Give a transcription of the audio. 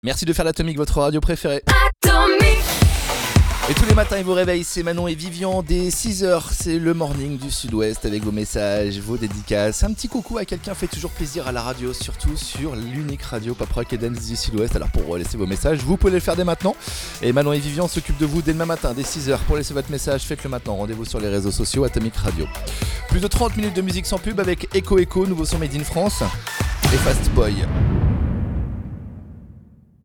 Merci de faire l'Atomique, votre radio préférée. Atomique. Et tous les matins, ils vous réveillent, c'est Manon et Vivian dès 6h. C'est le morning du Sud-Ouest avec vos messages, vos dédicaces. Un petit coucou à quelqu'un fait toujours plaisir à la radio, surtout sur l'unique radio pop rock et dance du Sud-Ouest. Alors pour laisser vos messages, vous pouvez le faire dès maintenant. Et Manon et Vivian s'occupent de vous dès demain matin, dès 6h. Pour laisser votre message, faites-le maintenant. Rendez-vous sur les réseaux sociaux Atomique Radio. Plus de 30 minutes de musique sans pub avec Echo Echo, nouveau son made in France et Fast Boy.